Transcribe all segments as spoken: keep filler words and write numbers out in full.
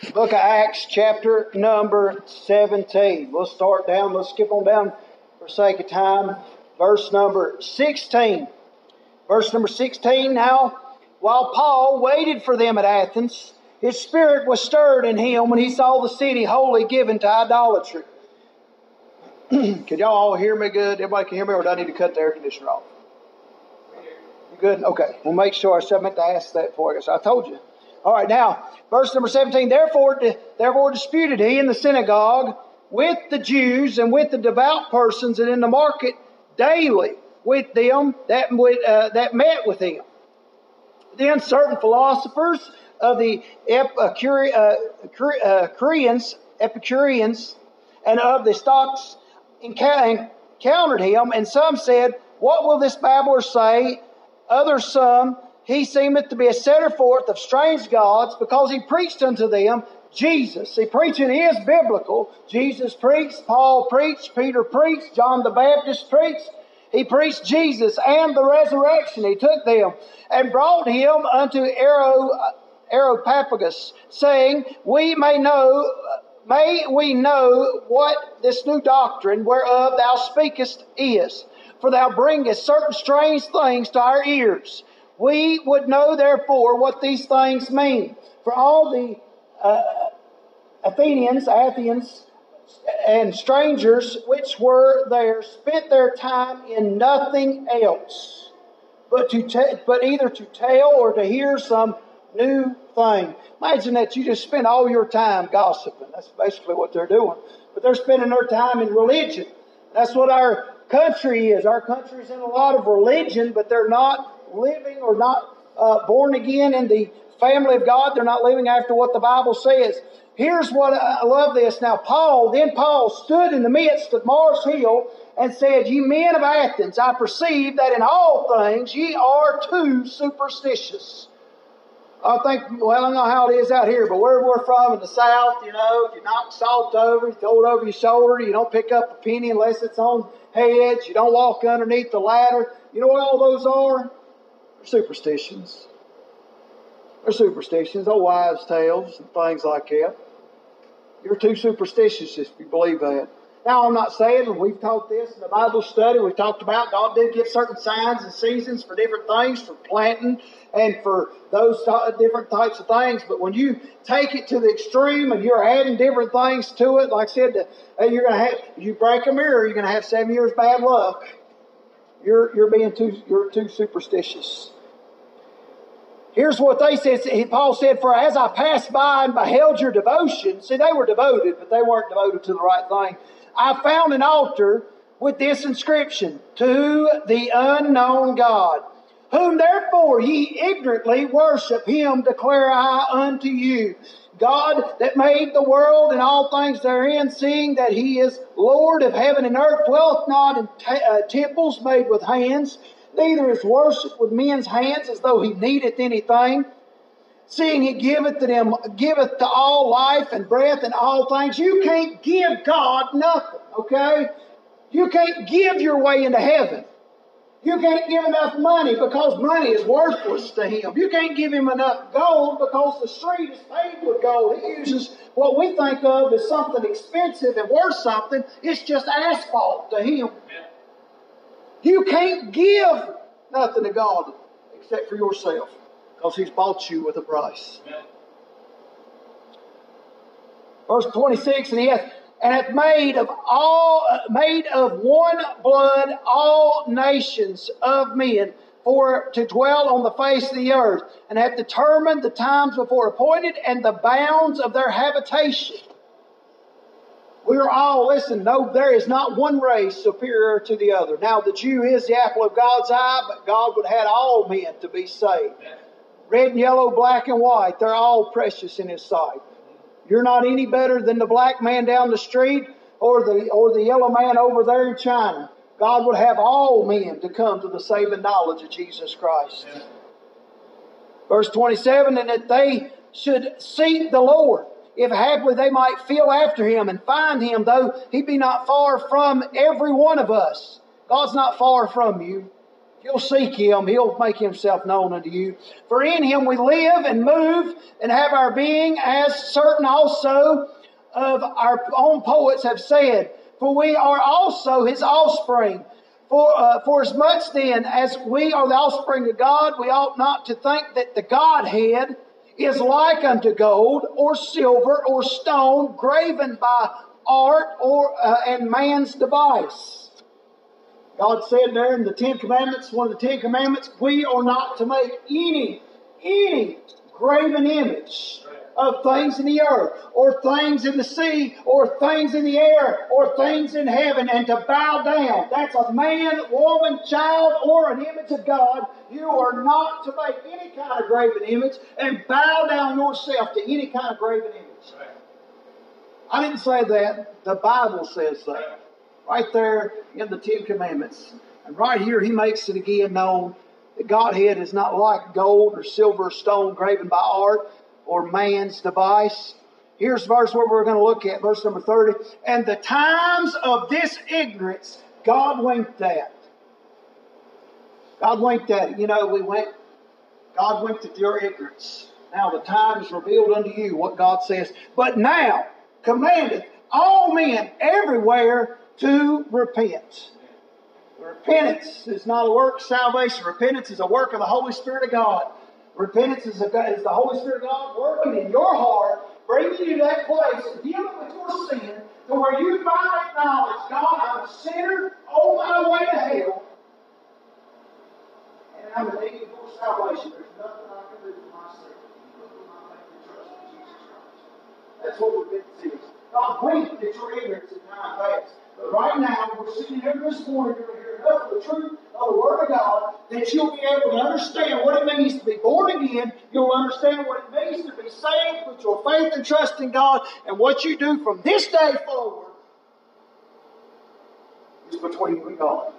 Book of Acts, chapter number seventeen. We'll start down, we'll skip on down for sake of time. Verse number sixteen. Verse number sixteen, now, while Paul waited for them at Athens, his spirit was stirred in him when he saw the city wholly given to idolatry. Can y'all all hear me good? Everybody can hear me, or do I need to cut the air conditioner off? You good? Okay. We'll make sure. I meant to ask that for you. So I told you. All right, now, verse number seventeen. Therefore, therefore disputed he in the synagogue with the Jews and with the devout persons, and in the market daily with them that, uh, that met with him. Then certain philosophers of the Epicureans, Epicureans and of the stocks encountered him, and some said, what will this babbler say? Others some, he seemeth to be a setter forth of strange gods, because he preached unto them Jesus. See, preaching is biblical. Jesus preached, Paul preached, Peter preached, John the Baptist preached. He preached Jesus and the resurrection. He took them and brought him unto Areopagus, saying, We may know, may we know what this new doctrine whereof thou speakest is. For thou bringest certain strange things to our ears. We would know therefore what these things mean. For all the uh, Athenians, Athenians, and strangers which were there spent their time in nothing else, but to t- but either to tell or to hear some new thing. Imagine that you just spend all your time gossiping. That's basically what they're doing. But they're spending their time in religion. That's what our country is. Our country's in a lot of religion, but they're not living or not uh, born again in the family of God. They're not living after what the Bible says. Here's what I love this. Now Paul, then Paul stood in the midst of Mars Hill and said, Ye men of Athens, I perceive that in all things ye are too superstitious. I think, well, I don't know how it is out here, but where we're from in the South, you know, if you knock salt over, you throw it over your shoulder, you don't pick up a penny unless it's on heads, you don't walk underneath the ladder. You know what all those are? They're superstitions. They're superstitions, old wives' tales and things like that. You're too superstitious if you believe that. Now, I'm not saying, and we've taught this in the Bible study, we've talked about God did give certain signs and seasons for different things, for planting and for those different types of things. But when you take it to the extreme and you're adding different things to it, like I said, you're going to have, you break a mirror, you're going to have seven years bad luck. You're you're being too you're too superstitious. Here's what they said. Paul said, For as I passed by and beheld your devotion, see, they were devoted, but they weren't devoted to the right thing. I found an altar with this inscription, To the unknown God, whom therefore ye ignorantly worship, him declare I unto you. God that made the world and all things therein, seeing that he is Lord of heaven and earth, dwelleth not in t- uh, temples made with hands, neither is worshipped with men's hands as though he needeth anything. Seeing he giveth to them, giveth to all life and breath and all things. You can't give God nothing, okay? You can't give your way into heaven. You can't give enough money because money is worthless to him. You can't give him enough gold because the street is paved with gold. He uses what we think of as something expensive and worth something. It's just asphalt to him. You can't give nothing to God except for yourself, because he's bought you with a price. Amen. Verse twenty-six, and he hath, and hath made of all made of one blood all nations of men for to dwell on the face of the earth, and hath determined the times before appointed and the bounds of their habitation. We are all, listen, no, there is not one race superior to the other. Now, the Jew is the apple of God's eye, but God would have all men to be saved. Red and yellow, black and white, they're all precious in his sight. You're not any better than the black man down the street or the or the yellow man over there in China. God would have all men to come to the saving knowledge of Jesus Christ. Yeah. Verse twenty-seven, and that they should seek the Lord, if haply they might feel after him and find him, though he be not far from every one of us. God's not far from you. If you'll seek Him, He'll make Himself known unto you. For in Him we live and move and have our being, as certain also of our own poets have said. For we are also His offspring. For, uh, for as much then as we are the offspring of God, we ought not to think that the Godhead is like unto gold or silver or stone graven by art or uh, and man's device. God said there in the Ten Commandments, one of the Ten Commandments, we are not to make any, any graven image of things in the earth, or things in the sea, or things in the air, or things in heaven, and to bow down. That's a man, woman, child, or an image of God. You are not to make any kind of graven image and bow down yourself to any kind of graven image. I didn't say that. The Bible says that. Right there in the Ten Commandments. And right here He makes it again known that Godhead is not like gold or silver or stone graven by art or man's device. Here's the verse where we're going to look at, verse number thirty. And the times of this ignorance God winked at. God winked at it. You know, we went, God winked at your ignorance. Now the time is revealed unto you what God says. But now commandeth all men everywhere to repent. Repentance is not a work of salvation. Repentance is a work of the Holy Spirit of God. Repentance is, a, is the Holy Spirit of God working in your heart, bringing you to that place, dealing with your sin, to where you finally acknowledge, God, I'm a sinner on my way to hell, and I'm in need for salvation. There's nothing I can do for myself. Put my faith and trust in Jesus Christ. That's what repentance is. God winked at your ignorance in time past. But right now, we're sitting here this morning, you're going to hear enough of the truth of the Word of God that you'll be able to understand what it means to be born again. You'll understand what it means to be saved, put your faith and trust in God, and what you do from this day forward is between you and God.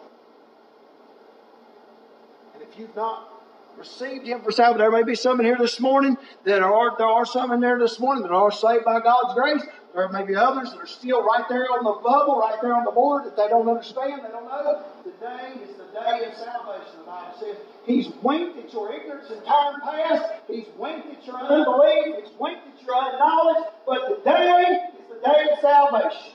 And if you've not received Him for salvation, there may be some in here this morning that are, there are some in there this morning that are saved by God's grace. There may be others that are still right there on the bubble, right there on the board, that they don't understand, they don't know. Today is the day of salvation, the Bible says. He's winked at your ignorance in time past. He's winked at your unbelief. He's winked at your unknowledge. But today is the day of salvation.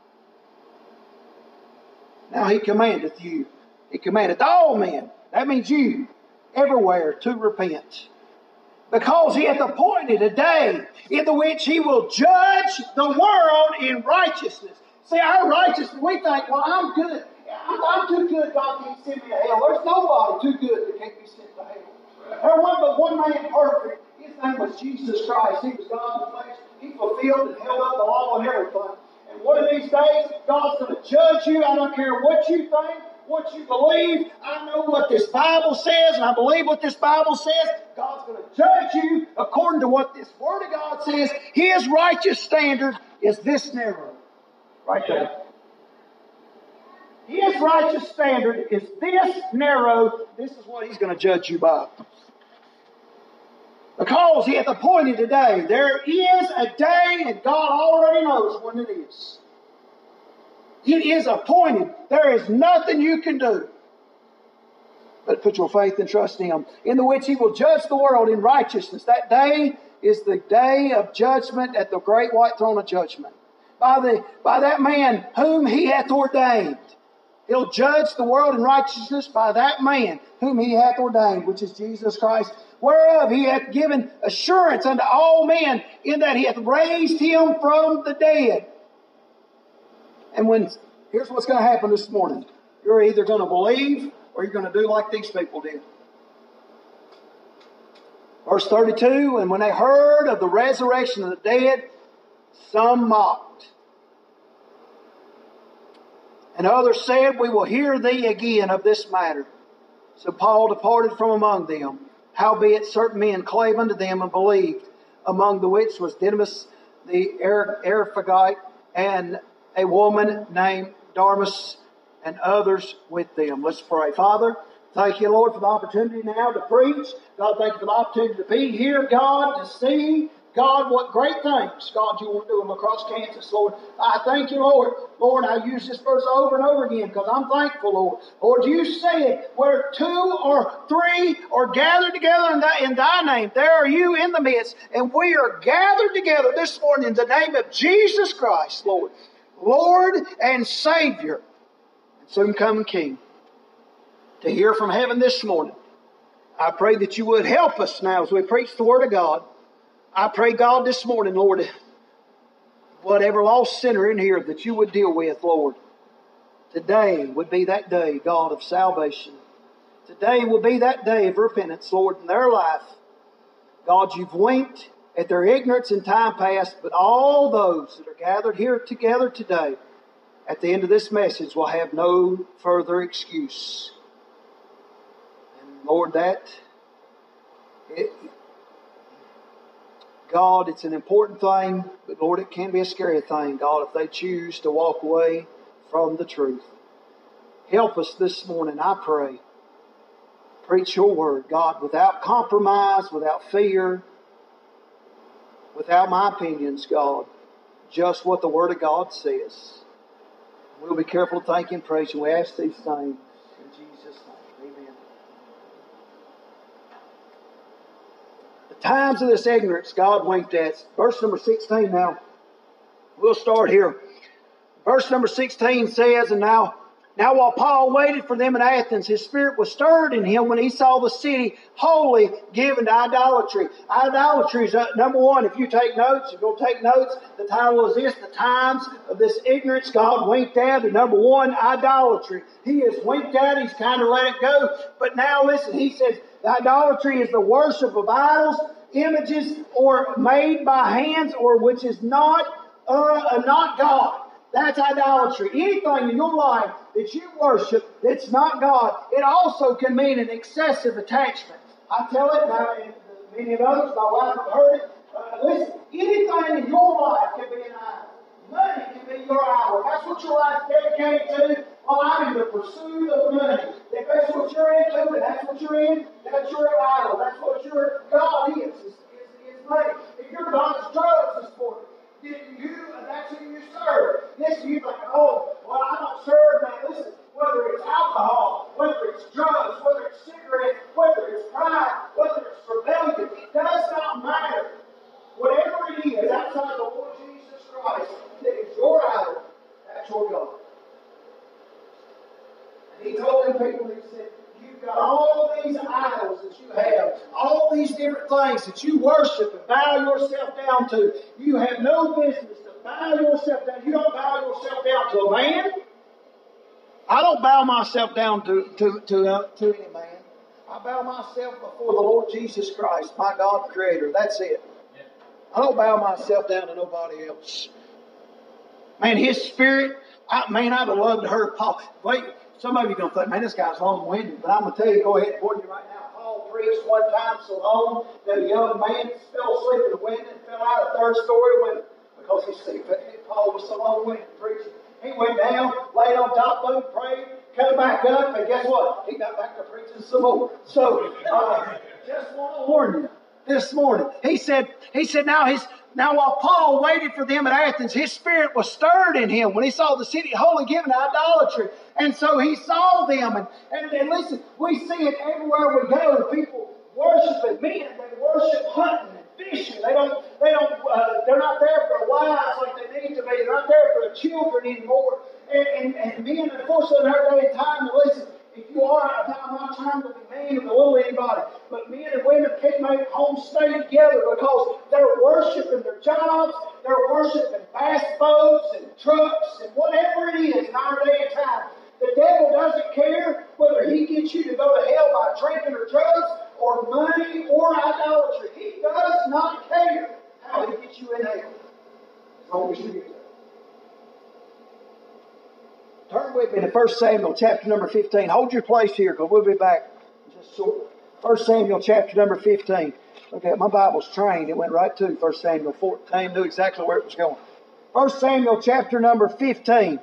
Now He commandeth you. He commandeth all men. That means you, everywhere, to repent. Because He hath appointed a day in the which He will judge the world in righteousness. See, our righteousness, we think, well, I'm good. I'm, I'm too good, God can't send me to hell. There's nobody too good that can't be sent to hell. There wasn't but one man perfect. His name was Jesus Christ. He was God in the flesh. He fulfilled and held up the law and everything. And one of these days, God's going to judge you. I don't care what you think, what you believe. I know what this Bible says, and I believe what this Bible says. God's going to judge you according to what this Word of God says. His righteous standard is this narrow. Right there. His righteous standard is this narrow. This is what He's going to judge you by. Because He hath appointed a day. There is a day, and God already knows when it is. It is appointed. There is nothing you can do but put your faith and trust in Him, in the which He will judge the world in righteousness. That day is the day of judgment at the great white throne of judgment. By, the, by that man whom He hath ordained. He'll judge the world in righteousness by that man whom He hath ordained, which is Jesus Christ, whereof He hath given assurance unto all men, in that He hath raised Him from the dead. And when, here's what's going to happen this morning. You're either going to believe or you're going to do like these people did. Verse thirty-two, and when they heard of the resurrection of the dead, some mocked. And others said, we will hear thee again of this matter. So Paul departed from among them. Howbeit certain men clave unto them and believed, among the which was Didymus the Areopagite, and a woman named Damaris, and others with them. Let's pray. Father, thank you, Lord, for the opportunity now to preach. God, thank you for the opportunity to be here, God, to see, God, what great things, God, you want to do them across Kansas, Lord. I thank you, Lord. Lord, I use this verse over and over again because I'm thankful, Lord. Lord, you said where two or three are gathered together in thy, in thy name, there are you in the midst. And we are gathered together this morning in the name of Jesus Christ, Lord. Lord and Savior, and soon coming King, to hear from heaven this morning. I pray that you would help us now as we preach the Word of God. I pray, God, this morning, Lord, whatever lost sinner in here that you would deal with, Lord, today would be that day, God, of salvation. Today will be that day of repentance, Lord, in their life. God, you've winked at their ignorance in time past, but all those that are gathered here together today, at the end of this message, will have no further excuse. And Lord, that... It, God, it's an important thing, but Lord, it can be a scary thing, God, if they choose to walk away from the truth. Help us this morning, I pray. Preach your word, God, without compromise, without fear, without my opinions, God. Just what the Word of God says. We'll be careful to thank and praise you. We ask these things in Jesus' name. Amen. The times of this ignorance God winked at. Verse number sixteen now. We'll start here. Verse number sixteen says, And now, now while Paul waited for them in Athens, his spirit was stirred in him when he saw the city wholly given to idolatry. Idolatry is, uh, number one, if you take notes, if you'll take notes, the title is this, The Times of This Ignorance God Winked At. And number one, idolatry. He has winked at, he's kind of let it go. But now listen, he says, idolatry is the worship of idols, images, or made by hands, or which is not, uh, not God. That's idolatry. Anything in your life that you worship that's not God, it also can mean an excessive attachment. I tell it now, and many of others, my wife have heard it. Uh, listen, anything in your life can be an idol. Money can be your idol. If that's what your life's dedicated to, well, I'm in the pursuit of money. If that's what you're into, and that's what you're in, that's your idol. That's what your God is, is, is, is money. If your God's drugs this morning, you, that's who you serve. Listen, you think, oh, well, I don't serve that. Listen, whether it's alcohol, whether it's drugs, whether it's cigarettes, whether it's pride, whether it's rebellion, it does not matter. Whatever it is outside the Lord Jesus Christ that is your idol, that's your God. And he told them people, he said, you've got all these idols that you have, all these different things that you worship and bow yourself down to. You have no business to bow yourself down. You don't bow yourself down to a man. I don't bow myself down to, to, to, uh, to any man. I bow myself before the Lord Jesus Christ, my God Creator. That's it. I don't bow myself down to nobody else. Man, His Spirit, I, man, I'd have loved to hear Paul. Wait, some of you are going to think, man, this guy's long-winded. But I'm going to tell you, go ahead and warn you right now. Paul preached one time so long that a young man fell asleep in the window and fell out a third-story window because he said Paul was so long-winded preaching. He went down, laid on top of him, prayed, come back up, and guess what? He got back to preaching some more. So, uh, just want to warn you this morning. He said, he said, now his now while Paul waited for them at Athens, his spirit was stirred in him when he saw the city wholly given to idolatry. And so he saw them. And, and, and listen, we see it everywhere we go. People worshiping men, they worship hunting and fishing. They don't, they don't, uh, they're not there for wives like they need to be. They're not there for the children anymore. And, and, and men, unfortunately, in our day and time, listen, if you are, I'm not trying to be mean or belittle anybody, but men and women can't make home stay together because they're worshiping their jobs, they're worshiping fast boats and trucks and whatever it is in our day and time. The devil doesn't care whether he gets you to go to hell by drinking or drugs or money or idolatry. He does not care how he gets you in hell, as long as you do that. Turn with me to First Samuel chapter number fifteen. Hold your place here because we'll be back just shortly. First Samuel chapter number fifteen. Okay, my Bible's trained. It went right to First Samuel fourteen. Knew exactly where it was going. First Samuel chapter number fifteen.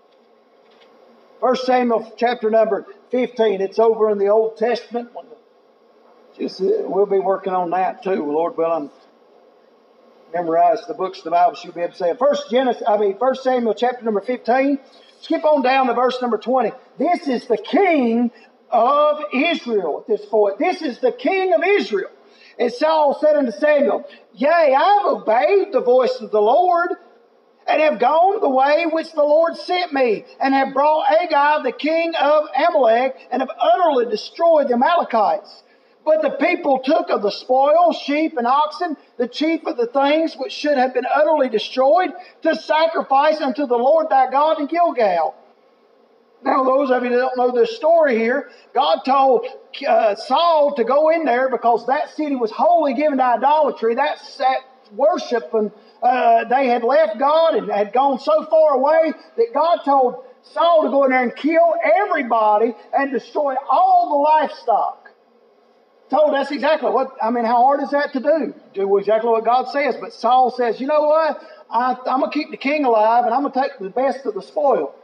First Samuel chapter number fifteen. It's over in the Old Testament. Just, uh, we'll be working on that too, Lord willing. memorize the books of the Bible, so you'll be able to say it. First Genesis, I mean, First Samuel chapter number fifteen. Skip on down to verse number twenty. This is the king of Israel at this point. This is the king of Israel. And Saul said unto Samuel, Yea, I have obeyed the voice of the Lord, and have gone the way which the Lord sent me, and have brought Agag the king of Amalek, and have utterly destroyed the Amalekites. But the people took of the spoil, sheep and oxen, the chief of the things which should have been utterly destroyed, to sacrifice unto the Lord thy God in Gilgal. Now, those of you that don't know this story here, God told uh, Saul to go in there because that city was wholly given to idolatry. That, that worship, and uh, they had left God and had gone so far away that God told Saul to go in there and kill everybody and destroy all the livestock. Told that's exactly what, I mean, how hard is that to do? Do exactly what God says. But Saul says, you know what? I, I'm going to keep the king alive, and I'm going to take the best of the spoil.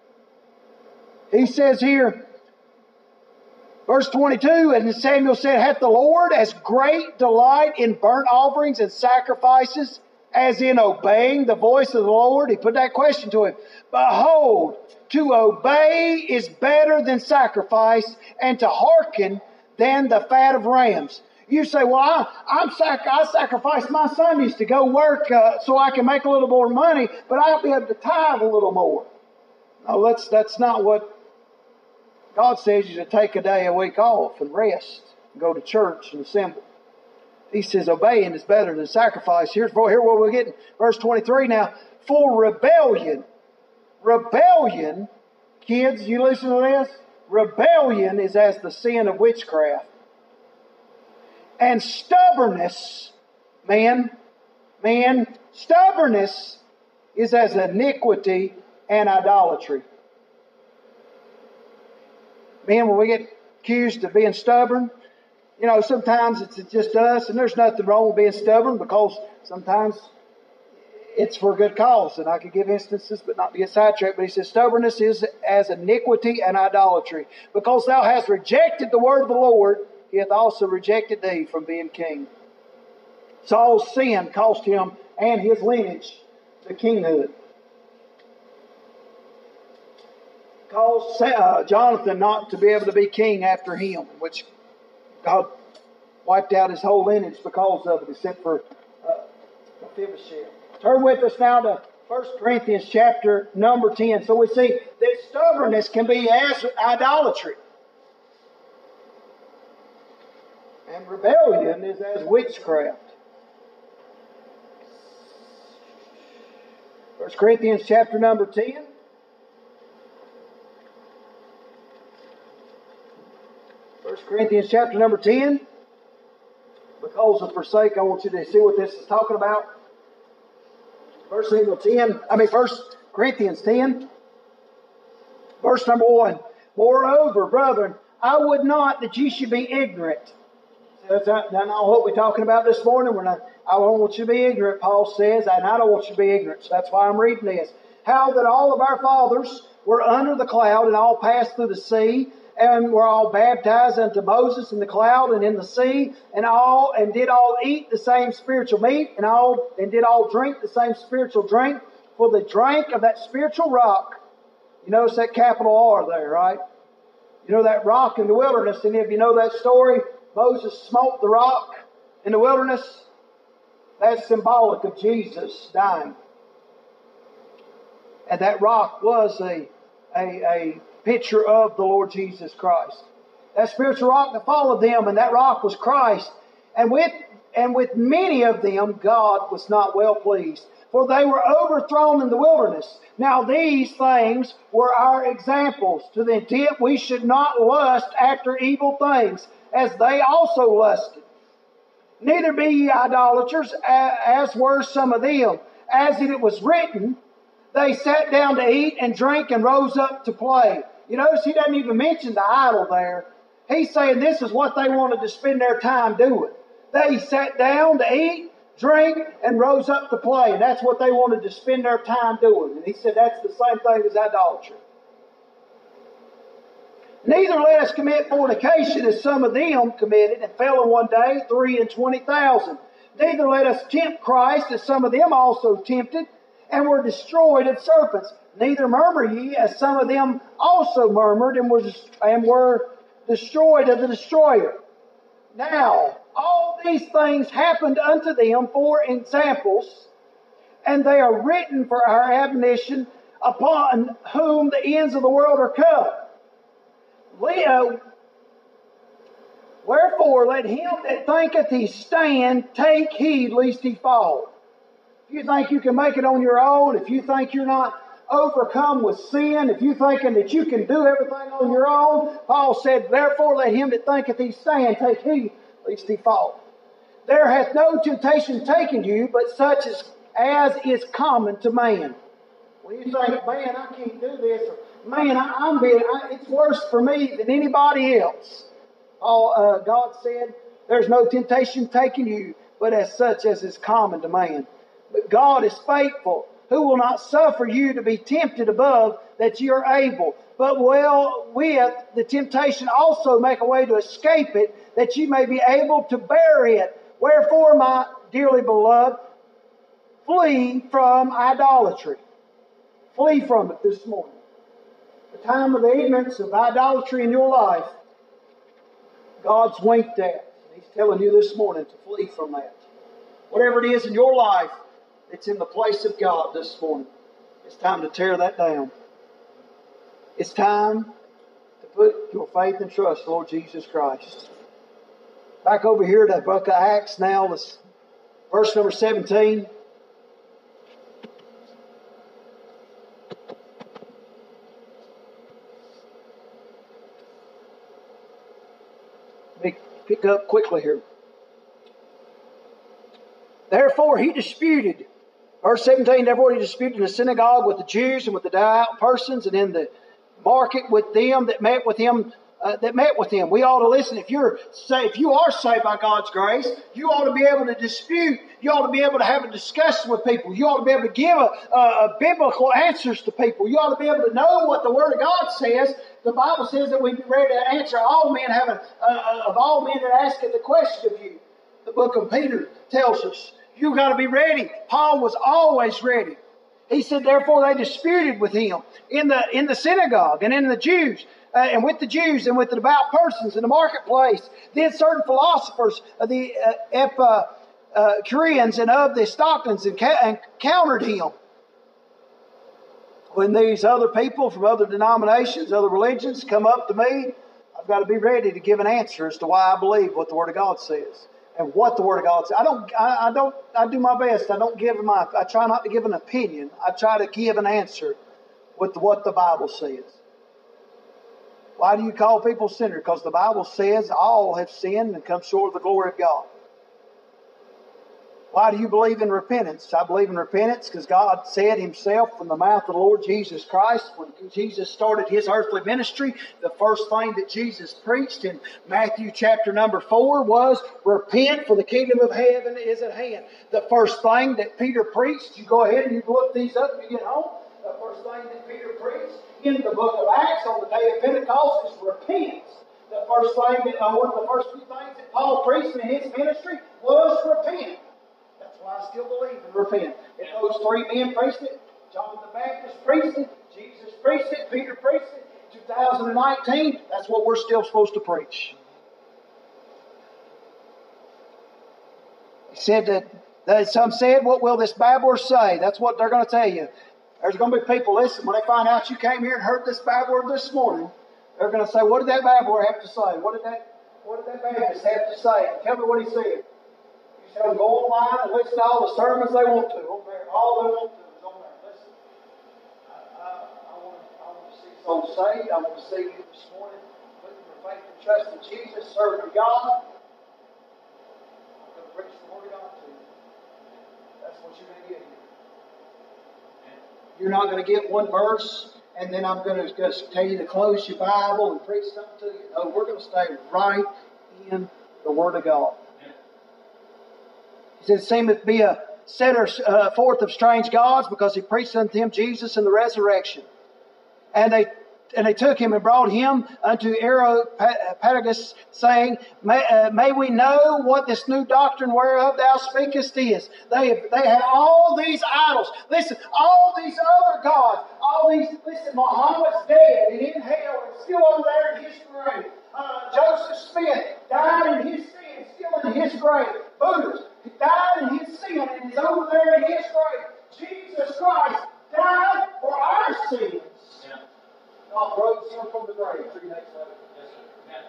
He says here, verse twenty-two, and Samuel said, Hath the Lord as great delight in burnt offerings and sacrifices as in obeying the voice of the Lord? He put that question to him. Behold, to obey is better than sacrifice, and to hearken than the fat of rams. You say, well, I, I'm sac- I sacrifice my Sundays to go work uh, so I can make a little more money, but I'll be able to tithe a little more. No, that's, that's not what God says. You to take a day, a week off and rest, and go to church and assemble. He says obeying is better than sacrifice. Here's here what we're getting. Verse twenty-three now. For rebellion, rebellion, kids, you listen to this? Rebellion is as the sin of witchcraft. And stubbornness, man, man, stubbornness is as iniquity and idolatry. Man, when we get accused of being stubborn, you know, sometimes it's just us, and there's nothing wrong with being stubborn because sometimes it's for a good cause. And I could give instances, but not to get sidetracked. But he says, stubbornness is as iniquity and idolatry. Because thou hast rejected the word of the Lord, he hath also rejected thee from being king. Saul's sin cost him and his lineage the kinghood. Caused uh, Jonathan not to be able to be king after him, which God wiped out his whole lineage because of it, except for uh, Mephibosheth. Turn with us now to First Corinthians chapter number ten. So we see that stubbornness can be as idolatry. And rebellion is as witchcraft. First Corinthians chapter number ten. First Corinthians chapter number ten. Because of forsake, I want you to see what this is talking about. First ten, I mean First Corinthians ten, verse number one. Moreover, brethren, I would not that ye should be ignorant. That's not, that's not what we're talking about this morning. We're not, I don't want you to be ignorant, Paul says, and I don't want you to be ignorant. So that's why I'm reading this. How that all of our fathers were under the cloud and all passed through the sea, and were all baptized unto Moses in the cloud and in the sea, and all and did all eat the same spiritual meat, and all and did all drink the same spiritual drink, for the drink of that spiritual rock. You notice that capital R there, right? You know that rock in the wilderness, and if you know that story, Moses smote the rock in the wilderness. That's symbolic of Jesus dying. And that rock was a a, a picture of the Lord Jesus Christ. That spiritual rock that followed them, and that rock was Christ. And with and with many of them God was not well pleased, for they were overthrown in the wilderness. Now these things were our examples, to the intent we should not lust after evil things, as they also lusted. Neither be ye idolaters, as were some of them. As it was written, they sat down to eat and drink and rose up to play. You notice he doesn't even mention the idol there. He's saying this is what they wanted to spend their time doing. They sat down to eat, drink, and rose up to play. And that's what they wanted to spend their time doing. And he said that's the same thing as idolatry. Neither let us commit fornication as some of them committed and fell in one day three and twenty thousand. Neither let us tempt Christ, as some of them also tempted, and were destroyed of serpents. Neither murmur ye, as some of them also murmured, and were, and were destroyed of the destroyer. Now, all these things happened unto them for examples, and they are written for our admonition, upon whom the ends of the world are come. We, uh, Wherefore let him that thinketh he stand take heed lest he fall. If you think you can make it on your own, if you think you're not overcome with sin, if you're thinking that you can do everything on your own, Paul said, therefore let him that thinketh he stand take heed lest he fall. There hath no temptation taken you, but such as, as is common to man. When you think, man, I can't do this, or man, I, I'm being, I, it's worse for me than anybody else. All, uh, God said, there's no temptation taken you, but as such as is common to man. But God is faithful, who will not suffer you to be tempted above that you are able, but will with the temptation also make a way to escape it, that you may be able to bear it. Wherefore, my dearly beloved, flee from idolatry. Flee from it this morning. The time of the ignorance of idolatry in your life, God's winked at. He's telling you this morning to flee from that. Whatever it is in your life that's in the place of God this morning, it's time to tear that down. It's time to put your faith and trust in Lord Jesus Christ. Back over here to the book of Acts now, let's, verse number seventeen. Pick up quickly here. Therefore he disputed, verse seventeen, therefore he disputed in the synagogue with the Jews and with the devout persons, and in the market with them that met with him. Uh, that met with him. We ought to listen. If you're say, if you are saved by God's grace, you ought to be able to dispute. You ought to be able to have a discussion with people. You ought to be able to give a, a, a biblical answers to people. You ought to be able to know what the Word of God says. The Bible says that we be ready to answer all men having uh, of all men that ask the question of you. The book of Peter tells us you got to be ready. Paul was always ready. He said, therefore they disputed with him in the in the synagogue and in the Jews. Uh, and with the Jews and with the devout persons in the marketplace. Then certain philosophers of the uh, Epicureans and of the Stoics encountered him. When these other people from other denominations, other religions come up to me, I've got to be ready to give an answer as to why I believe what the Word of God says and what the Word of God says. I don't. I, I don't. I do my best. I don't give my. I try not to give an opinion. I try to give an answer with what the Bible says. Why do you call people sinners? Because the Bible says all have sinned and come short of the glory of God. Why do you believe in repentance? I believe in repentance because God said Himself from the mouth of the Lord Jesus Christ, when Jesus started His earthly ministry, the first thing that Jesus preached in Matthew chapter number four was, repent, for the kingdom of heaven is at hand. The first thing that Peter preached, you go ahead and you look these up when you get home, the first thing that Peter preached in the book of Acts on the day of Pentecost is repent. The first thing that, uh, one of the first few things that Paul preached in his ministry was repent. That's why I still believe in repent. If those three men preached it, John the Baptist preached it, Jesus preached it, Peter preached it, two thousand nineteen, that's what we're still supposed to preach. He said that, that some said, what will this babbler say? That's what they're going to tell you. There's going to be people, listen, when they find out you came here and heard this babbler this morning, they're going to say, what did that babbler have to say? What did that, what did that Baptist have to say? Tell me what he said. You tell them, go online and listen to all the sermons they want to. On there. All they want to is on there. Listen, I, I, I, want, I want to see souls saved. I want to see you this morning putting your faith and trust in Jesus, serving God. I'm going to preach the Word of God to you. That's what you're going to get here. You're not going to get one verse, and then I'm going to just tell you to close your Bible and preach something to you. No, we're going to stay right in the Word of God. He said, it seemeth to be a setter uh, forth of strange gods, because he preached unto him Jesus and the resurrection. And they and they took him and brought him unto Areopagus, saying, may, uh, may we know what this new doctrine whereof thou speakest is. They, they had all these idols. Listen, all these other gods. All these, listen, Muhammad's dead and in hell and still over there in his grave. Uh, Joseph Smith died in his sin, still in his grave. Buddha died in his sin and is over there in his grave. Jesus Christ died for our sins. Yeah. God rose him from the grave three days later. Yes, sir. Yeah.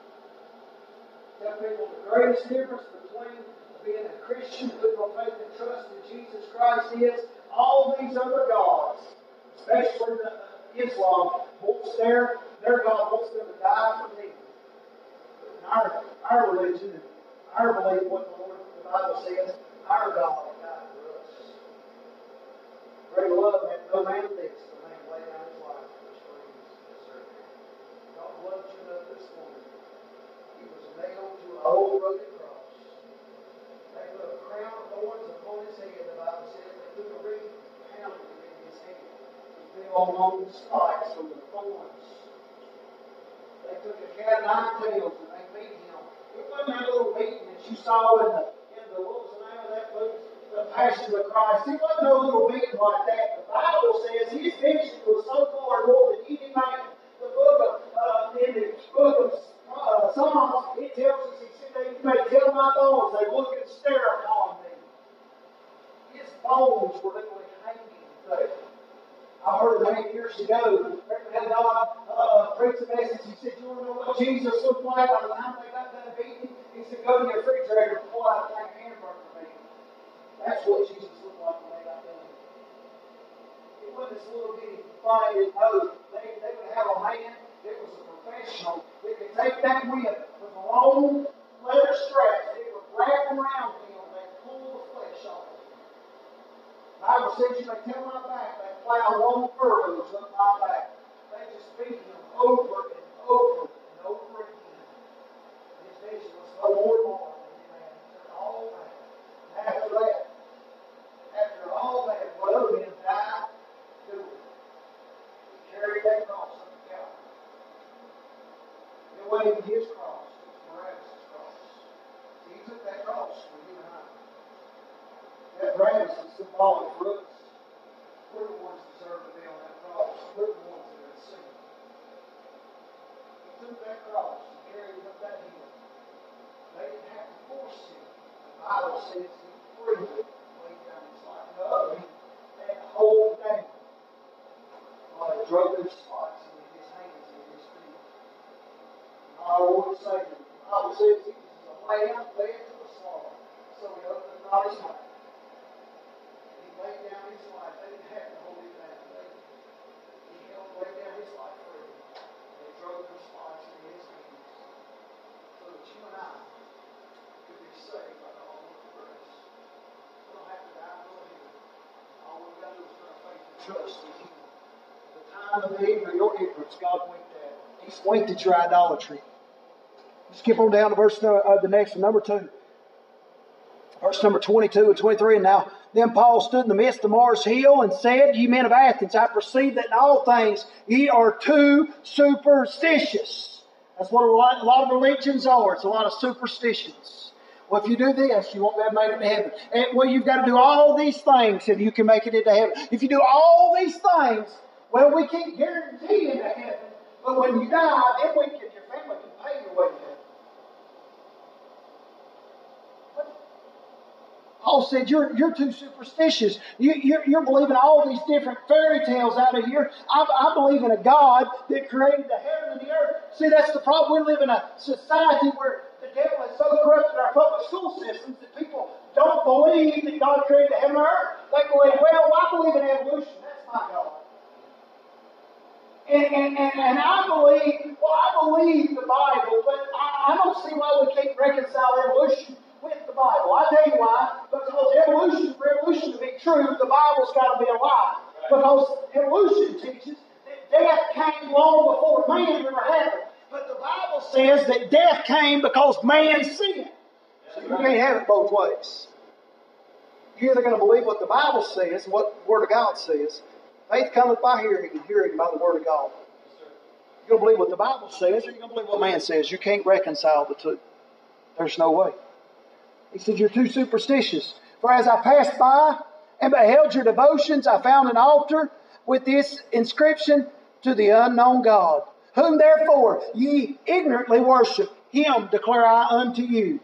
Tell people the greatest difference between being a Christian, putting your faith and trust in Jesus Christ is all these other gods, especially the Islam, wants their, their God wants them to die for them. Our, our religion, our belief, what the Lord, the Bible says, our God died for us. Great love hath no man this, the man lay down his life for his friends. Yes, sir. God loved you enough this morning. He was nailed to a old rugged cross. They put a crown of thorns upon his head, the Bible says. They took a reed and pounded it in his hand. He fell along the spikes from the thorns. They took a cat of nine tails and they beat him. It wasn't that little beating that you saw in the, in the what was the name of that book? The Passion of Christ. It wasn't no little beating like that. The Bible says his vision was so far more than any man. The book of, uh, in the book of uh, Psalms, it tells us, he said, you may tell my bones, they look and stare upon me. His bones were literally hanging there. I heard many years ago, Reverend God uh, preached a message. He said, you want to know what Jesus looked like by the time they got done beating? He said, go to your refrigerator and pull out a tank of hamburger for me. That's what Jesus looked like when they got done. It wasn't this little bitty funny, no. They, they would have a man that was a professional that could take that whip with a long leather strap. They would wrap around him and pull the flesh off. The Bible says you may tell my back, they plow long furrows up my back. They just beat him over and over and over again. His vision was no more more than he had all that. And after that, after all that, what other men died doing? He carried that cross up to Calvary. It wasn't even his cross, it was Barabbas' cross. See, he took that cross for you and I. That Barabbas is symbolic for us. We're the ones that deserve to be on that cross. We're the ones that are in sin. He took that cross and carried it up that hill. They didn't have to force him. The Bible says he freely laid down his life. No, he had to hold down while they drove their spikes into his hands and his feet. And our Lord and Savior, the Bible says he was a lamb led to the slaughter. So he opened not his mouth. Laid down his life. They didn't have to hold him down. They, he held, laid down his life for him. They drove their spikes into his hands so that you and I could be saved by the Holy grace. We don't have to die for him. All we've got to do is put our faith and trust in him. At the time of the evil, your ignorance, God winked at. He winked at your idolatry. Skip on down to verse uh, the next one, number two. Verse number twenty-two and twenty-three. And now, then Paul stood in the midst of Mars Hill and said, ye men of Athens, I perceive that in all things ye are too superstitious. That's what a lot, a lot of religions are. It's a lot of superstitions. Well, if you do this, you won't be able to make it to heaven. And, well, you've got to do all these things and you can make it into heaven. If you do all these things, well, we can't guarantee you into heaven. But when you die, then we can, your family can pay your way to heaven. Paul said, you're, you're too superstitious. You, you're, you're believing all these different fairy tales out of here. I, I believe in a God that created the heaven and the earth. See, that's the problem. We live in a society where the devil has so corrupted our public school systems that people don't believe that God created the heaven and earth. They believe, well, I believe in evolution. That's my God. And, and, and, and I believe, well, I believe the Bible, but I, I don't see why we can't reconcile evolution with the Bible. I tell you why. Because evolution, for evolution to be true, the Bible's got to be a lie. Because evolution teaches that death came long before man ever happened. But the Bible says that death came because man sinned. So you can't have it both ways. You're either going to believe what the Bible says and what the Word of God says. Faith cometh by hearing, and hearing by the Word of God. You're going to believe what the Bible says, or you're going to believe what man says. You can't reconcile the two. There's no way. He said, you're too superstitious. For as I passed by and beheld your devotions, I found an altar with this inscription, to the unknown God, whom therefore ye ignorantly worship. Him declare I unto you.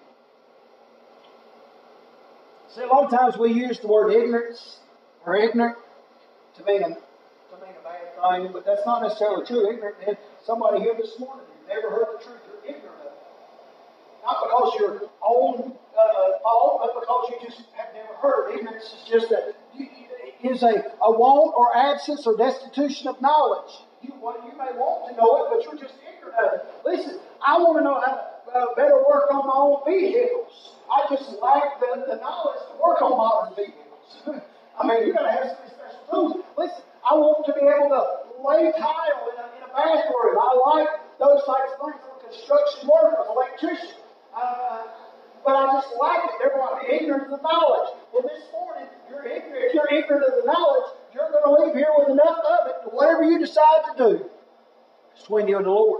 See, a lot of times we use the word ignorance or ignorant to mean a, to mean a bad thing, but that's not necessarily true. Ignorant means somebody here this morning who's never heard the truth. You're ignorant of it. Not because you're own uh, fault, but because you just have never heard. Ignorance is just a is a, a want or absence or destitution of knowledge. You, you may want to know it, but you're just ignorant of it. Listen, I want to know how to uh, better work on my own vehicles. I just lack the, the knowledge to work on modern vehicles. I mean, you've got to have some special tools. Listen, I want to be able to lay tile in a, in a bathroom. I like those types of things. I'm a construction worker, I'm an electrician. Uh, but I just lack it. Therefore, I'm ignorant of the knowledge. Well, this morning, you're ignorant. If you're ignorant of the knowledge, you're going to leave here with enough of it to whatever you decide to do. It's between you and the Lord.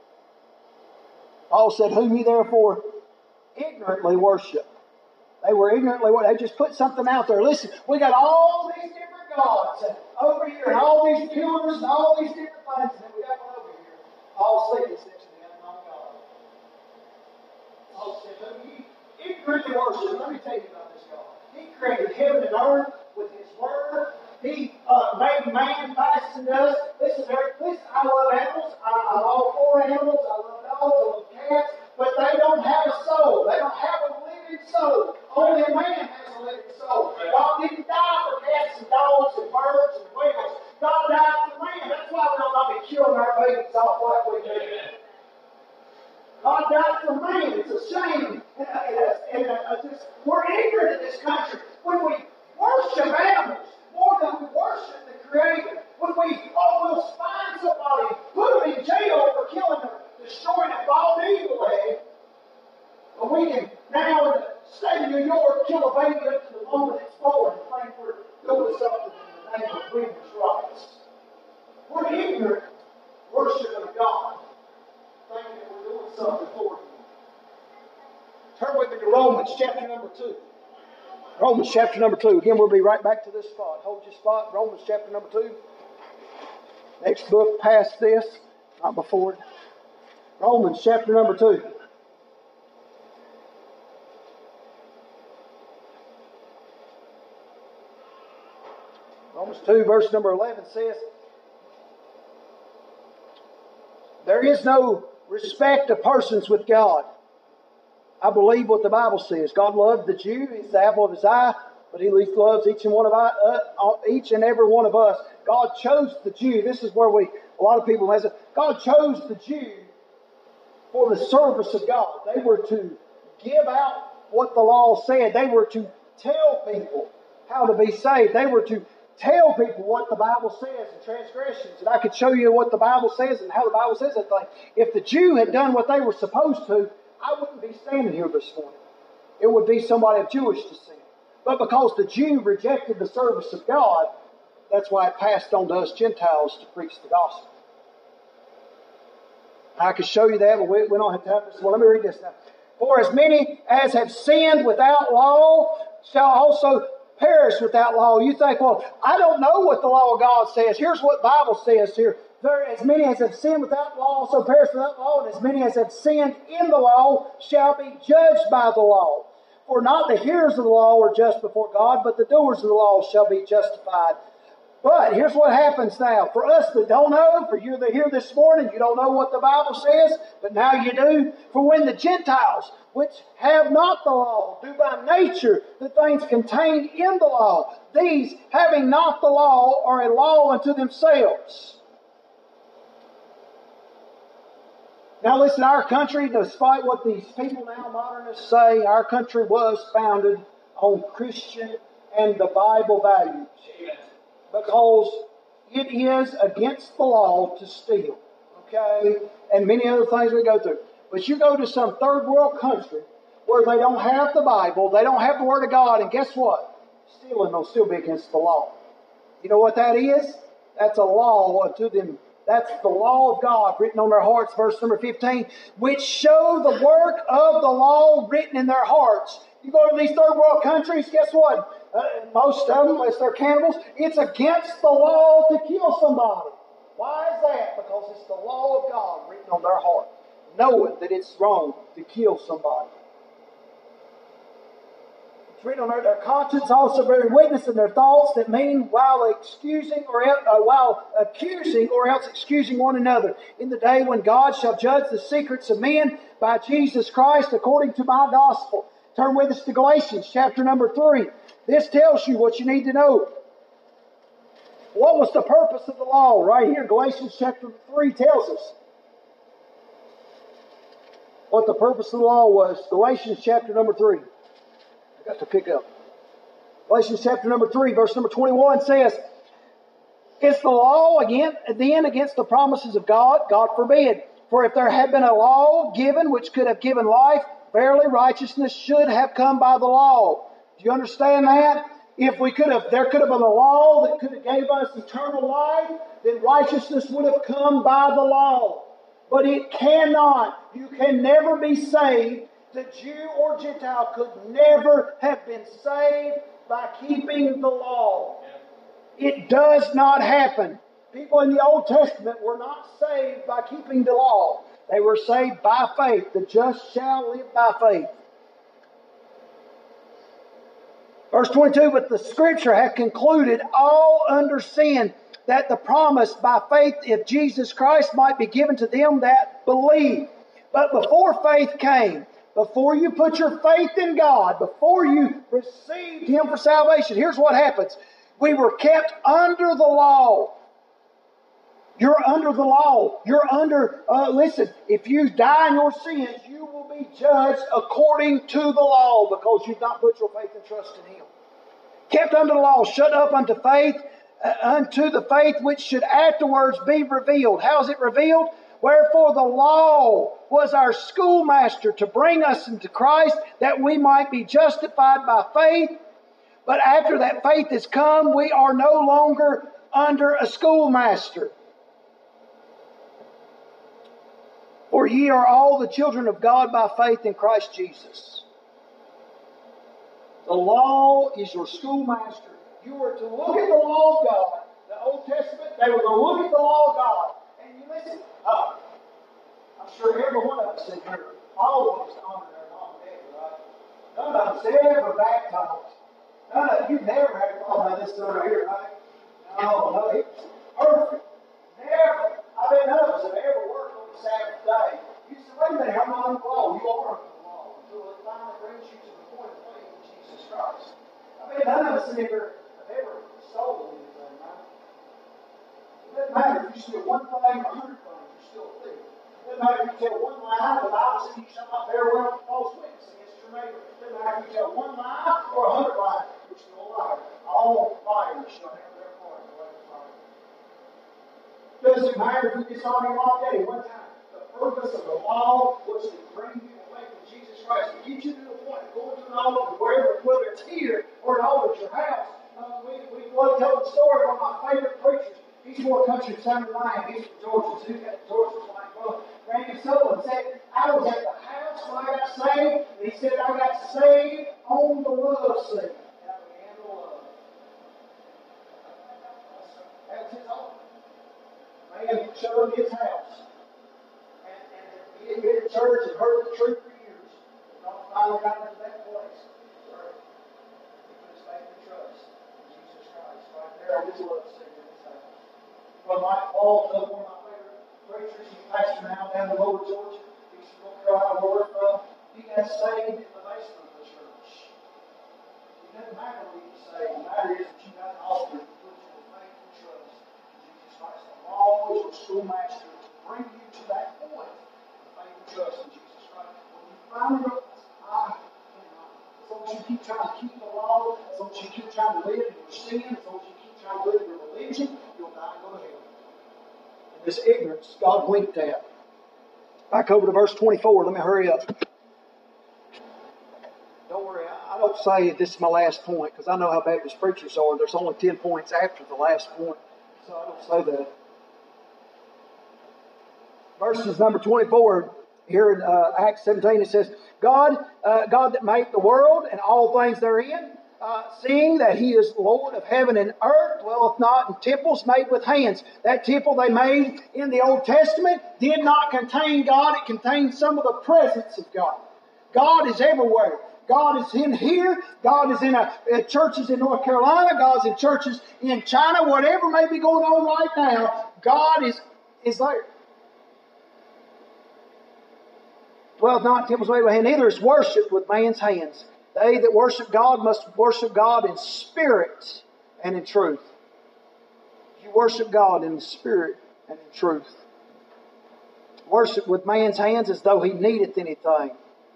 Paul said, whom ye therefore ignorantly worship. They were ignorantly worship. They just put something out there. Listen, we got all these different gods over here, and all these pillars, and all these different things, and then we got one over here. Paul said, it's the unknown God. Paul said, whom ye ignorantly worship. Let me tell you about this God. He created heaven and earth with His Word. He uh, made man, fashioned us. Listen, listen, I love animals. I, I love four animals. I love dogs. I love cats. But they don't have a soul. They don't have a living soul. Only man has a living soul. God didn't die for cats and dogs and birds and whales. God died for man. That's why we don't not be killing our babies off like we do. God died for man. It's a shame. And, and, and, uh, just, we're ignorant in this country. When we worship animals more than we worship the Creator, when we oh, we'll find somebody, put them in jail for killing them, destroying a bald eagle egg, but we can now in the state of New York kill a baby up to the moment it's born and think we're doing something in the name of women's rights. We're ignorant worshiping God, thinking that we're doing something for Him. Turn with me to Romans chapter number two. Romans chapter number two. Again, we'll be right back to this spot. Hold your spot. Romans chapter number two. Next book past this, not before it. Romans chapter number two. Romans two, verse number eleven says, there is no respect of persons with God. I believe what the Bible says. God loved the Jew. He's the apple of His eye. But He loves each and one of us, uh, each and every one of us. God chose the Jew. This is where we, a lot of people has it. God chose the Jew for the service of God. They were to give out what the law said. They were to tell people how to be saved. They were to tell people what the Bible says and transgressions. And I could show you what the Bible says and how the Bible says it. Like, if the Jew had done what they were supposed to, I wouldn't be standing here this morning. It would be somebody of Jewish descent. But because the Jew rejected the service of God, that's why it passed on to us Gentiles to preach the gospel. I could show you that, but we, we don't have time for this. Well, let me read this now. For as many as have sinned without law shall also perish without law. You think, well, I don't know what the law of God says. Here's what the Bible says here. There, as many as have sinned without law also perish without law, and as many as have sinned in the law shall be judged by the law. For not the hearers of the law are just before God, but the doers of the law shall be justified. But here's what happens now. For us that don't know, for you that are here this morning, you don't know what the Bible says, but now you do. For when the Gentiles, which have not the law, do by nature the things contained in the law, these, having not the law, are a law unto themselves. Now listen, our country, despite what these people now, modernists, say, our country was founded on Christian and the Bible values. Because it is against the law to steal. Okay? And many other things we go through. But you go to some third world country where they don't have the Bible, they don't have the Word of God, and guess what? Stealing will still be against the law. You know what that is? That's a law unto them That's the law of God written on their hearts, verse number fifteen, which show the work of the law written in their hearts. You go to these third world countries, guess what? Uh, most of them, unless they're cannibals, it's against the law to kill somebody. Why is that? Because it's the law of God written on their heart, knowing that it's wrong to kill somebody. It's written on their, their conscience, also bearing witness in their thoughts, that mean while excusing or else, uh, while accusing or else excusing one another, in the day when God shall judge the secrets of men by Jesus Christ according to my gospel. Turn with us to Galatians chapter number three. This tells you what you need to know. What was the purpose of the law? Right here, Galatians chapter three tells us what the purpose of the law was. Galatians chapter number three. I got to pick up. Galatians chapter number three, verse number twenty-one says, is the law again then against the promises of God? God forbid. For if there had been a law given which could have given life, verily righteousness should have come by the law. Do you understand that? If we could have, there could have been a law that could have gave us eternal life, then righteousness would have come by the law. But it cannot. You can never be saved. The Jew or Gentile could never have been saved by keeping the law. It does not happen. People in the Old Testament were not saved by keeping the law. They were saved by faith. The just shall live by faith. Verse twenty-two, but the Scripture hath concluded all under sin, that the promise by faith of Jesus Christ might be given to them that believe. But before faith came, before you put your faith in God, before you received Him for salvation, here's what happens. We were kept under the law. You're under the law. You're under, uh, listen, if you die in your sins, you will be judged according to the law because you've not put your faith and trust in Him. Kept under the law, shut up unto faith, uh, unto the faith which should afterwards be revealed. How is it revealed? Wherefore the law was our schoolmaster to bring us into Christ, that we might be justified by faith. But after that faith is come, we are no longer under a schoolmaster. For ye are all the children of God by faith in Christ Jesus. The law is your schoolmaster. You were to look at the law of God. The Old Testament, they were to look at the law of God. And you listen, uh, I'm sure every one of us in here always honor their mom and dad, right? None of us ever baptized. None of you never had a problem like this over here, right? No, no, it's perfect. Never. I bet none of us have ever worked on the Sabbath day. You say, wait a minute, I'm not under the law. You are under the law until it finally brings you to the point of faith in Jesus Christ. I bet none of us have ever, have ever stolen anything, right? It doesn't matter if you steal one thing or a hundred things, you're still a thief. It doesn't matter if you tell one lie, the Bible says you shall not bear well false witness against your neighbor. It doesn't matter if you tell one lie or a hundred lies, you're still a liar. All liars shall have their part in the lake of fire. Doesn't matter if you dishonor your mom and daddy one time. The purpose of the law was to bring you away from Jesus Christ, to get you to the point of going to an altar, wherever, whether it's here or an altar at your house. Uh, we we want to tell the story of one of my favorite preachers. He's more country than mine. He's from Georgia, too. Georgia's my brother. Randy Sullivan said, I was at the house when I got saved, and he said, I got saved on the love seat. And I began to love. That was his altar. Man showed him his house. And, and he had been in church and heard the truth for years. And finally got into that place where he put his faith and trust in Jesus Christ right there on his love seat in his house. Well, Mike Paul, another one of my favorite preachers, he's pastor now down in Lower Georgia. He's from North Carolina, where from. He got saved in the basement of the church. It doesn't matter where you get saved. The matter is that you got an altar to put your faith and trust in Jesus Christ. The law is your schoolmaster to bring you to that point of faith and trust in Jesus Christ. When you finally realize, I cannot. As long as you keep trying to keep the law, as long as you keep trying to live in your sin, as long as you keep trying to live in your religion, you'll die and go to hell. And this ignorance, God winked at. Back over to verse twenty-four. Let me hurry up. Don't worry, I don't say this is my last point because I know how Baptist preachers are. There's only ten points after the last point, so I don't say that. Verses number twenty-four, here in uh, Acts seventeen, it says, God, uh, God that made the world and all things therein, uh, seeing that He is Lord of heaven and earth, dwelleth not in temples made with hands. That temple they made in the Old Testament did not contain God. It contained some of the presence of God. God is everywhere. God is in here. God is in a, uh, churches in North Carolina. God's in churches in China. Whatever may be going on right now, God is, is there. Dwelleth not in temples made with hands, neither is worshipped with man's hands. They that worship God must worship God in spirit and in truth. You worship God in spirit and in truth. Worship with man's hands as though He needeth anything.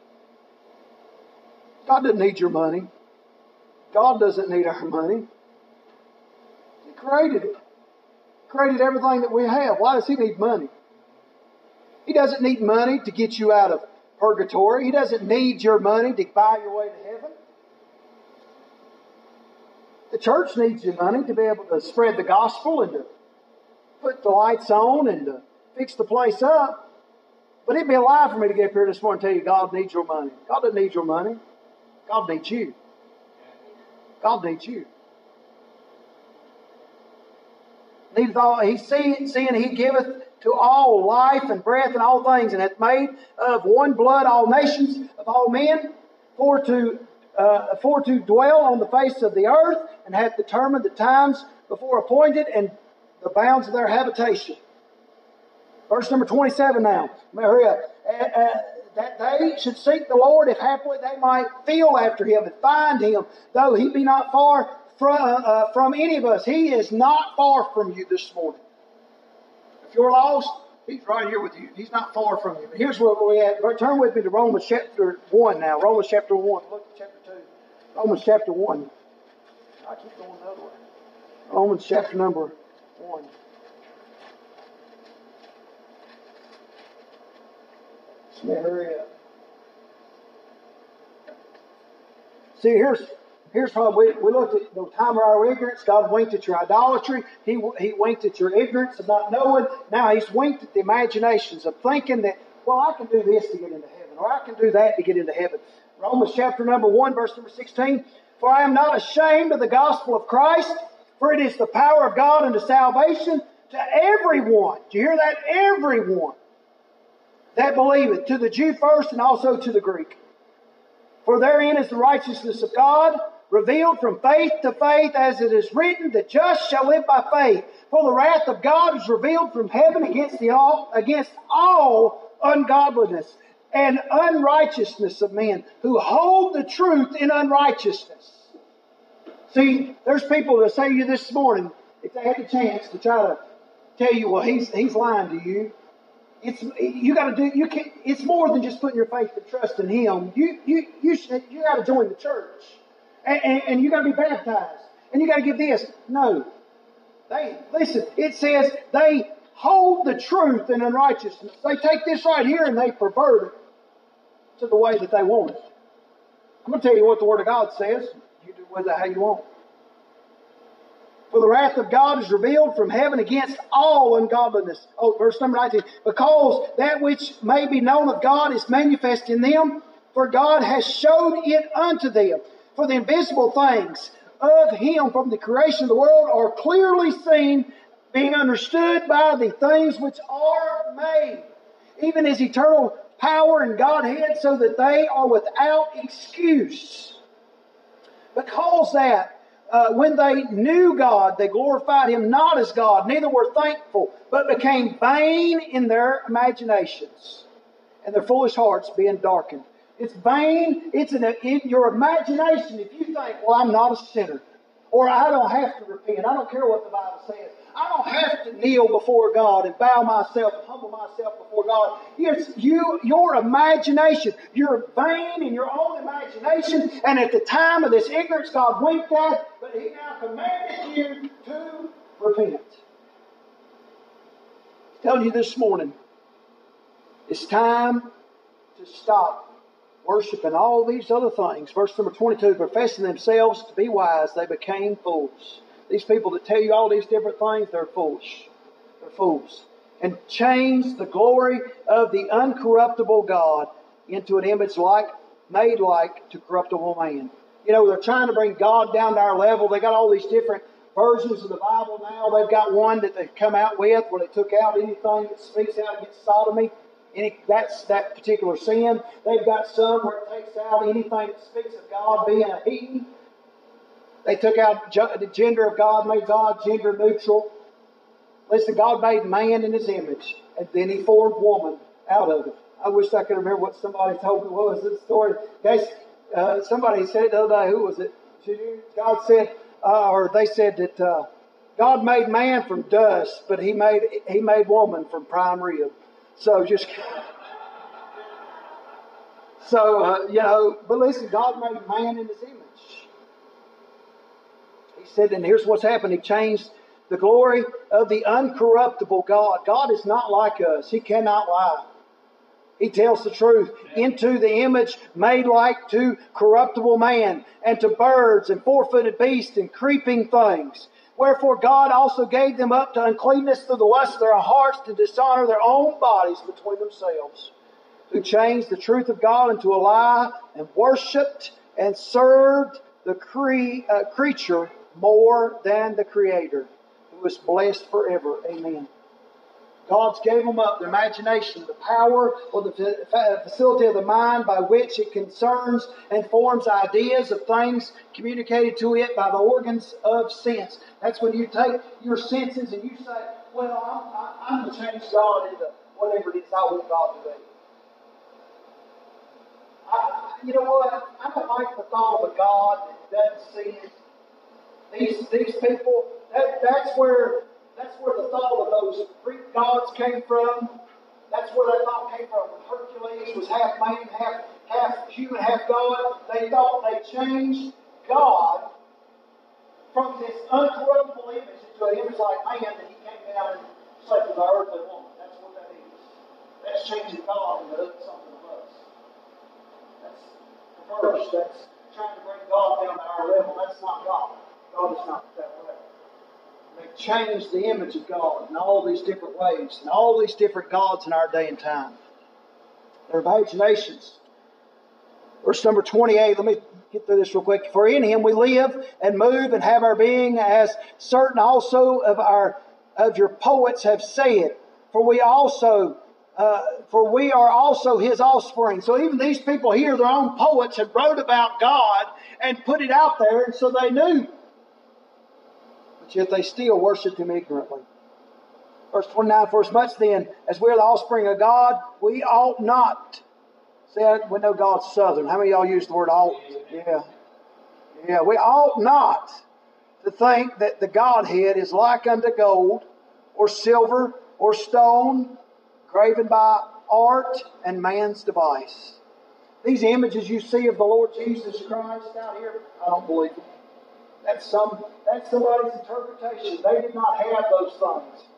God doesn't need your money. God doesn't need our money. He created it. He created everything that we have. Why does He need money? He doesn't need money to get you out of purgatory. He doesn't need your money to buy your way to heaven. The church needs your money to be able to spread the gospel and to put the lights on and to fix the place up. But it'd be a lie for me to get up here this morning and tell you God needs your money. God doesn't need your money. God needs you. God needs you. Needeth all, He seeing, seeing He giveth to all life and breath and all things, and hath made of one blood all nations of all men, for to uh, for to dwell on the face of the earth, and hath determined the times before appointed and the bounds of their habitation. Verse number twenty-seven now. Hurry up. Uh, uh, that they should seek the Lord, if haply they might feel after Him and find Him, though He be not far from, uh, from any of us. He is not far from you this morning. If you're lost, He's right here with you. He's not far from you. But here's where we at. Turn with me to Romans chapter one now. Romans chapter one. Look at chapter two. Romans chapter one. I keep going the other way. Romans chapter number one. Let me hurry up. See, here's here's how we, we looked at the time of our ignorance. God winked at your idolatry. He, he winked at your ignorance of not knowing. Now He's winked at the imaginations of thinking that, well, I can do this to get into heaven, or I can do that to get into heaven. Romans chapter number one, verse number sixteen. For I am not ashamed of the gospel of Christ, for it is the power of God unto salvation to everyone. Do you hear that? Everyone that believeth, to the Jew first and also to the Greek. For therein is the righteousness of God, revealed from faith to faith, as it is written, the just shall live by faith. For the wrath of God is revealed from heaven against the all, against all ungodliness and unrighteousness of men, who hold the truth in unrighteousness. See, there's people that say to you this morning, if they had the chance to try to tell you, well, he's he's lying to you. It's you got to do. You can. It's more than just putting your faith and trust in Him. You you you should, you got to join the church, and, and, and you got to be baptized, and you got to give this. No, they listen. It says they hold the truth in unrighteousness. They take this right here and they pervert it to the way that they want it. I'm going to tell you what the Word of God says. You do with it how you want. For the wrath of God is revealed from heaven against all ungodliness. Oh, verse number nineteen. Because that which may be known of God is manifest in them, for God has showed it unto them. For the invisible things of Him from the creation of the world are clearly seen, being understood by the things which are made, even His eternal power and Godhead, so that they are without excuse. Because that Uh, when they knew God, they glorified Him not as God, neither were thankful, but became vain in their imaginations, and their foolish hearts being darkened. It's vain. It's in, a, in your imagination. If you think, well, I'm not a sinner, or I don't have to repent, I don't care what the Bible says, I don't have to kneel before God and bow myself and humble myself before God. It's you, your imagination. You're vain in your own imagination. And at the time of this ignorance, God winked at, but He now commanded you to repent. I'm telling you this morning, it's time to stop worshiping all these other things. Verse number twenty-two, professing themselves to be wise, they became fools. These people that tell you all these different things, they're foolish. They're fools. and changed the glory of the uncorruptible God into an image like, made like to corruptible man. You know, they're trying to bring God down to our level. They got all these different versions of the Bible now. They've got one that they've come out with where they took out anything that speaks out against sodomy. Any, that's that particular sin. They've got some where it takes out anything that speaks of God being a heathen. They took out the gender of God, made God gender neutral. Listen, God made man in His image, and then He formed woman out of it. I wish I could remember what somebody told me. What was this story? Guys, uh, somebody said it the other day. Who was it? God said, uh, or they said that uh, God made man from dust, but He made He made woman from prime rib. So just so uh, you know. But listen, God made man in His image. He said, and here's what's happened. He changed the glory of the uncorruptible God. God is not like us. He cannot lie. He tells the truth. Into the image made like to corruptible man, and to birds and four-footed beasts and creeping things. Wherefore God also gave them up to uncleanness through the lust of their hearts, to dishonor their own bodies between themselves, who changed the truth of God into a lie, and worshipped and served the cre- uh, creature more than the Creator, who is blessed forever. Amen. God's gave them up, the imagination, the power, or the facility of the mind by which it concerns and forms ideas of things communicated to it by the organs of sense. That's when you take your senses and you say, well, I'm, I'm going to change God into whatever it is I want God to be. I, you know what? I don't like the thought of a God that doesn't see it. These, these people, that, that's where... That's where the thought of those Greek gods came from. That's where that thought came from. When Hercules was half man, half, half human, half God, they thought they changed God from this uncorruptible image into an image like man, that He came down and slept with our earthly woman. That's what that is. That's changing God into something of us. That's perverse. That's trying to bring God down to our level. That's not God. God is not that way. They've changed the image of God in all these different ways, and all these different gods in our day and time. Their imaginations. Verse number twenty-eight, let me get through this real quick. For in Him we live and move and have our being, as certain also of our of your poets have said. For we also, uh, for we are also His offspring. So even these people here, their own poets, had wrote about God and put it out there, and so they knew. Yet they still worshipped Him ignorantly. Verse twenty-nine, for as much then as we are the offspring of God, we ought not. See, we know God's southern. How many of y'all use the word ought? Yeah. Yeah, we ought not to think that the Godhead is like unto gold, or silver, or stone, graven by art and man's device. These images you see of the Lord Jesus Christ out here, I don't believe it. That's some. That's somebody's interpretation. They did not have those things.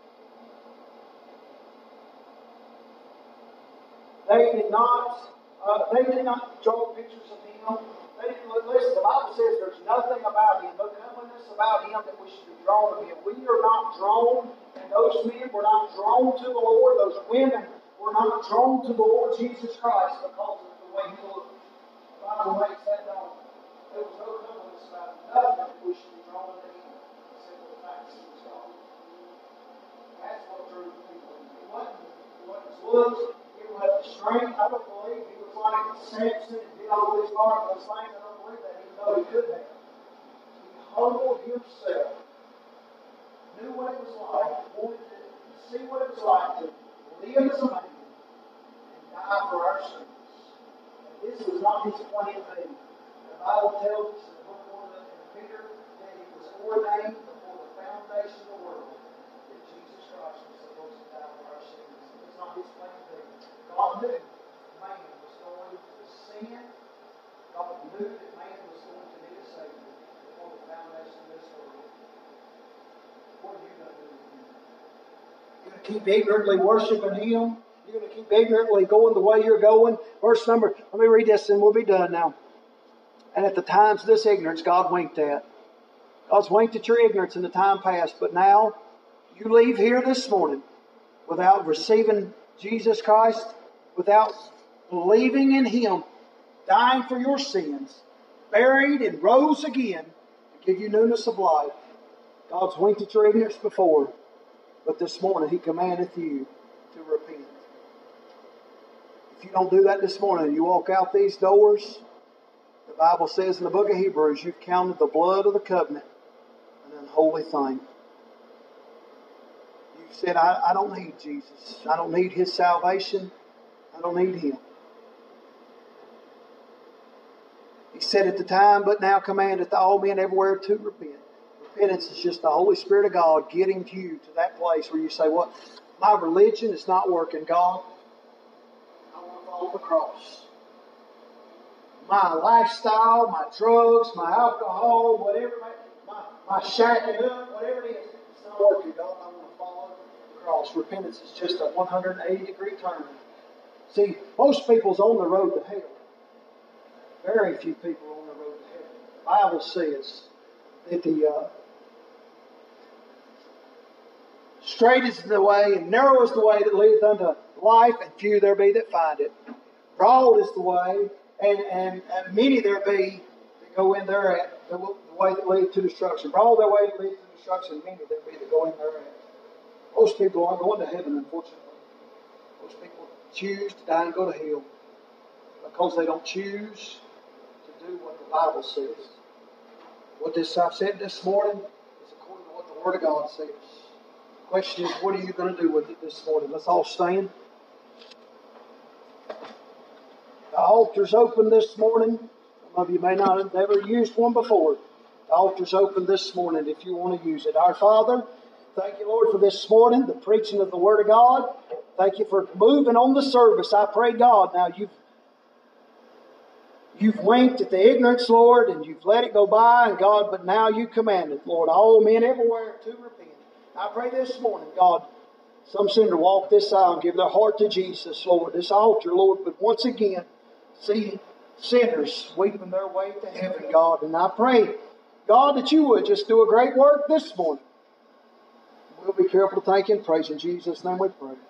They did not. Uh, they did not draw pictures of Him. They didn't listen. The Bible says there's nothing about Him, no comeliness about Him that we should be drawn to Him. We are not drawn, and those men were not drawn to the Lord. Those women were not drawn to the Lord Jesus Christ because of the way He looked. The Bible makes that known. There was no comeliness about Him. Nothing that we should be drawn to Him. Except the fact that He was God. That's what drew people. It wasn't, it wasn't His looks. It wasn't His strength. I don't believe He was like Samson and did all these marvelous things. I don't believe that, even though He could have. He humbled Himself. Knew what it was like. Wanted to see what it was like to live as a man and die for our sins. And this was not His plan B. The Bible tells us in the book of Peter that He was ordained before the foundation of the world that Jesus Christ was supposed to die for our sins. It was not His plan B. God knew man was going to sin. God knew that man was going to need a Savior before the foundation of this world. What are you going to do with Him? You're going to keep ignorantly worshiping Him? You're going to keep ignorantly going the way you're going? Verse number, let me read this and we'll be done now. And at the times of this ignorance, God winked at. God's winked at your ignorance in the time past. But now, you leave here this morning without receiving Jesus Christ, without believing in Him, dying for your sins, buried and rose again to give you newness of life. God's winked at your ignorance before, but this morning He commandeth you to repent. If you don't do that this morning and you walk out these doors, the Bible says in the book of Hebrews, you've counted the blood of the covenant an unholy thing. You've said, I, I don't need Jesus. I don't need His salvation. I don't need Him. He said at the time, but now commandeth all men everywhere to repent. Repentance is just the Holy Spirit of God getting you to that place where you say, what? My religion is not working, God. I want to follow the cross. My lifestyle, my drugs, my alcohol, whatever, my, my shacking up, whatever it is, it's not working, God. I want to follow the cross. Repentance is just a one hundred eighty degree turn. See, most people's on the road to hell. Very few people are on the road to heaven. The Bible says that the uh, straight is the way and narrow is the way that leadeth unto life, and few there be that find it. Broad is the way, and, and, and many there be that go in thereat, the, the way that leadeth to destruction. Broad the way that leadeth to destruction, many there be that go in thereat. Most people aren't going to heaven, unfortunately. Most people choose to die and go to hell because they don't choose to do what the Bible says. What this I've said this morning is according to what the Word of God says. The question is, what are you going to do with it this morning? Let's all stand. The altar's open this morning. Some of you may not have ever used one before. The altar's open this morning if you want to use it. Our Father, thank you, Lord, for this morning, the preaching of the Word of God. Thank you for moving on the service. I pray, God, now you've You've winked at the ignorance, Lord, and you've let it go by, and God, but now you commanded, Lord, all men everywhere to repent. I pray this morning, God, some sinner walk this aisle and give their heart to Jesus, Lord, this altar, Lord, but once again, see sinners weeping their way to heaven, God, and I pray, God, that you would just do a great work this morning. We'll be careful to thank you and praise in Jesus' name we pray.